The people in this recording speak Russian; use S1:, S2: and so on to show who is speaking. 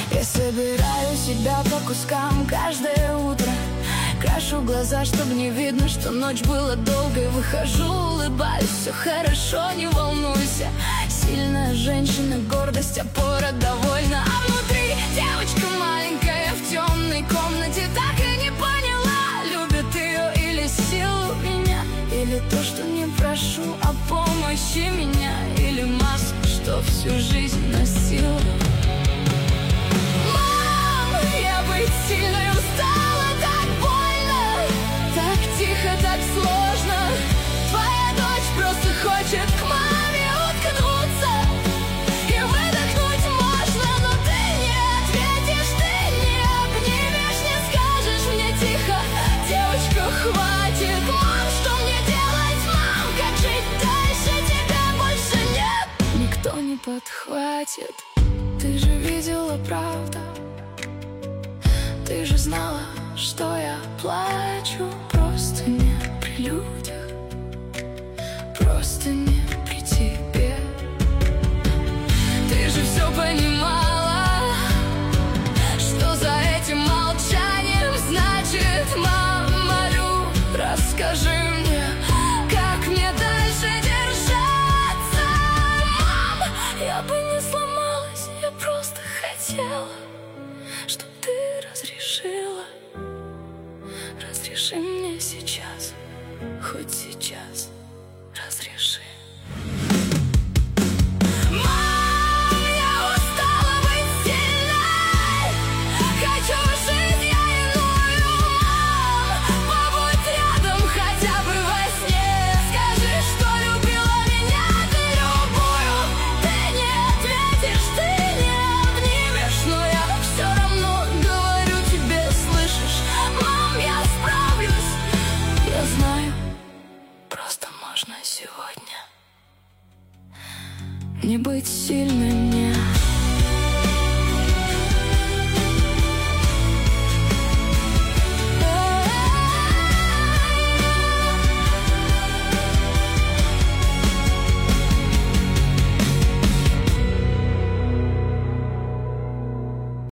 S1: Я собираю себя по кускам каждое утро, крашу глаза, чтобы не видно, что ночь была долгой. Выхожу, улыбаюсь, все хорошо, не волнуйся. Сильная женщина, гордость, опора, довольна. А внутри девочка маленькая в темной комнате, так и не поняла, любит ее или силу меня, или то, что не прошу о помощи меня, или маску, что всю жизнь носила. Мам, я быть сильной устала, так больно, так тихо, так сложно. Твоя дочь просто хочет к маме уткнуться, и выдохнуть можно, но ты не ответишь, ты не обнимешь, не скажешь мне тихо: девочка, хватит. Мам, что мне делать, мам, как жить дальше? Тебя больше нет, никто не подхватит. Ты же видела, правда, ты же знала, что я плачу. Просто не при людях, просто не при тебе. Ты же все понимала, что за этим молчанием значит. Мам, молю, расскажи мне, как мне дальше держаться. Мам, я бы не сломалась, я просто хотела, чтоб ты разрешила. Разреши мне сейчас, хоть сейчас, разреши. Мам, я устала быть сильной, хочу жить я иную. Мам, побудь рядом хотя бы во сне, скажи, что любила меня ты любую. Ты не ответишь, ты не обнимешь, но я все равно говорю тебе, слышишь? Мам, я справлюсь, я знаю, просто можно сегодня не быть сильной.